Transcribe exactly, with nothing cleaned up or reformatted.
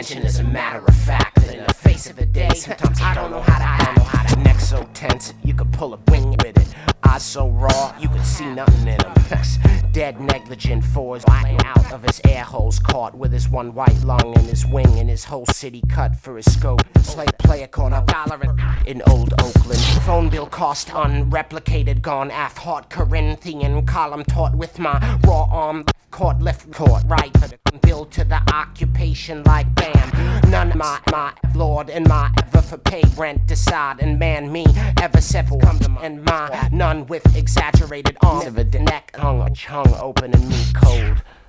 attention as a matter of fact. In the face of the day, sometimes I don't know how to, I don't know how to. Neck so tense, you could pull a wing with it. Eyes so raw, you could see nothing in them. Dead negligent for his eye out of his air holes, caught with his one white lung and his wing and his whole city cut for his scope. Play player caught a dollar in old Oakland. Phone bill cost unreplicated, gone aft heart Corinthian column taught with my raw arm. Caught left, caught right, build to the occupation like bam. None of my, my lord and my ever for pay rent decide and man me ever separate come to and my none with exaggerated arms of a neck hung, hung open and me cold.